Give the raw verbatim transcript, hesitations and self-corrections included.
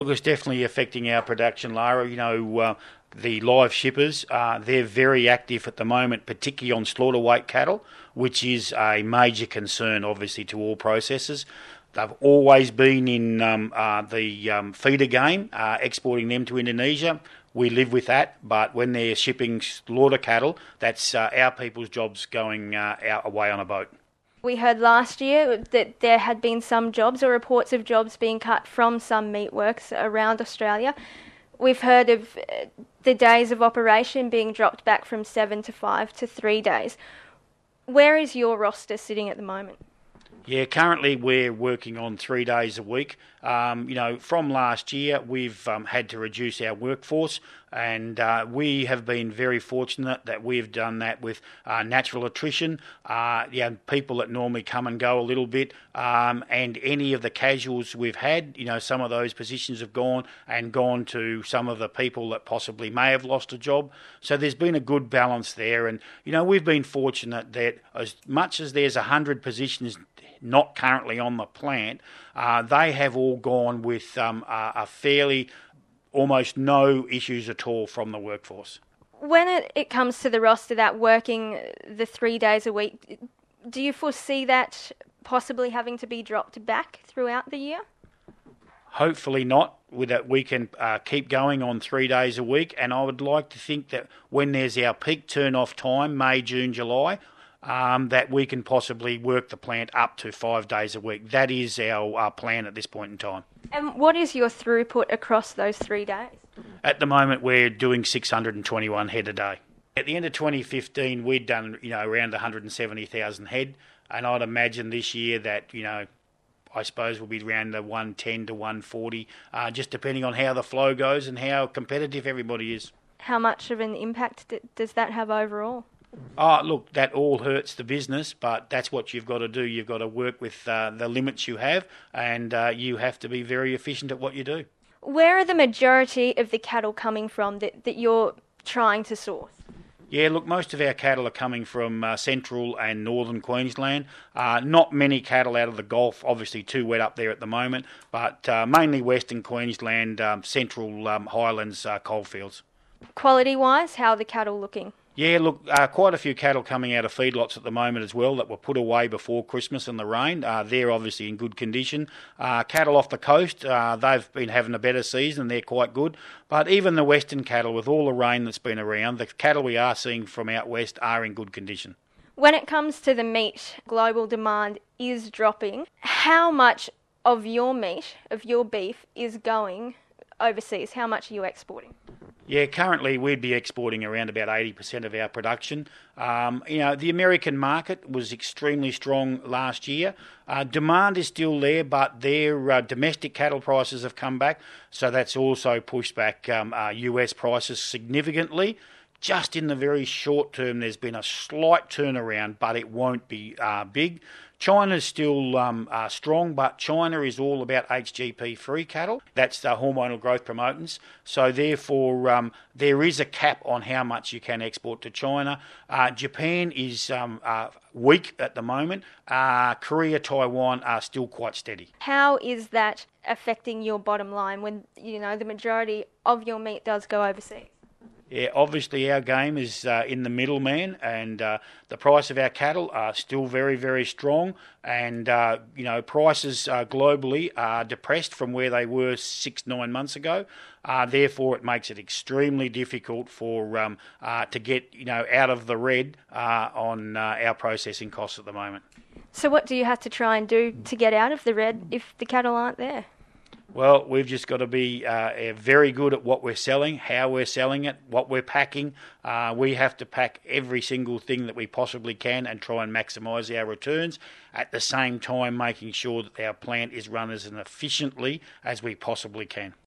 Look, it's definitely affecting our production, Lara. You know, uh, the live shippers, uh, they're very active at the moment, particularly on slaughter weight cattle, which is a major concern, obviously, to all processors. They've always been in um, uh, the um, feeder game, uh, exporting them to Indonesia. We live with that, but when they're shipping slaughter cattle, that's uh, our people's jobs going uh, out away on a boat. We heard last year that there had been some jobs or reports of jobs being cut from some meatworks around Australia. We've heard of uh, the days of operation being dropped back from seven to five to three days. Where is your roster sitting at the moment? Yeah, currently we're working on three days a week. Um, you know, from last year we've um, had to reduce our workforce, and uh, we have been very fortunate that we've done that with uh, natural attrition. Uh, yeah, people that normally come and go a little bit, um, and any of the casuals we've had, you know, some of those positions have gone and gone to some of the people that possibly may have lost a job. So there's been a good balance there, and you know, we've been fortunate that as much as there's a hundred positions not currently on the plant, uh, they have all gone with um, a, a fairly, almost no issues at all from the workforce. When it, it comes to the roster, that working the three days a week, do you foresee that possibly having to be dropped back throughout the year? Hopefully not, with that we can uh, keep going on three days a week, and I would like to think that when there's our peak turn-off time, May, June, July, Um, that we can possibly work the plant up to five days a week. That is our uh, plan at this point in time. And what is your throughput across those three days? At the moment, we're doing six hundred twenty-one head a day. At the end of twenty fifteen, we'd done, you know, around one hundred seventy thousand head, and I'd imagine this year that, you know, I suppose we'll be around the one ten to one forty, uh, just depending on how the flow goes and how competitive everybody is. How much of an impact d- does that have overall? Oh, look, that all hurts the business, but that's what you've got to do. You've got to work with uh, the limits you have, and uh, you have to be very efficient at what you do. Where are the majority of the cattle coming from that, that you're trying to source? Yeah, look, most of our cattle are coming from uh, central and northern Queensland. Uh, not many cattle out of the Gulf, obviously too wet up there at the moment, but uh, mainly western Queensland, um, central um, highlands uh, coalfields. Quality-wise, how are the cattle looking? Yeah, look, uh, quite a few cattle coming out of feedlots at the moment as well that were put away before Christmas and the rain. Uh, they're obviously in good condition. Uh, cattle off the coast, uh, they've been having a better season. They're quite good. But even the western cattle, with all the rain that's been around, the cattle we are seeing from out west are in good condition. When it comes to the meat, global demand is dropping. How much of your meat, of your beef, is going overseas? How much are you exporting? Yeah, currently we'd be exporting around about eighty percent of our production. Um, you know, the American market was extremely strong last year. Uh, demand is still there, but their uh, domestic cattle prices have come back, so that's also pushed back um, uh, U S prices significantly. Just in the very short term, there's been a slight turnaround, but it won't be uh, big. China's still um, uh, strong, but China is all about H G P-free cattle. That's the hormonal growth promotants. So therefore, um, there is a cap on how much you can export to China. Uh, Japan is um, uh, weak at the moment. Uh, Korea, Taiwan are still quite steady. How is that affecting your bottom line when, you know, the majority of your meat does go overseas? Yeah, obviously our game is uh, in the middleman, and uh, the price of our cattle are still very, very strong. And uh, you know, prices uh, globally are depressed from where they were six, nine months ago. Uh, therefore, it makes it extremely difficult for um, uh, to get you know out of the red uh, on uh, our processing costs at the moment. So, what do you have to try and do to get out of the red if the cattle aren't there? Well, we've just got to be uh, very good at what we're selling, how we're selling it, what we're packing. Uh, we have to pack every single thing that we possibly can and try and maximise our returns, at the same time making sure that our plant is run as efficiently as we possibly can.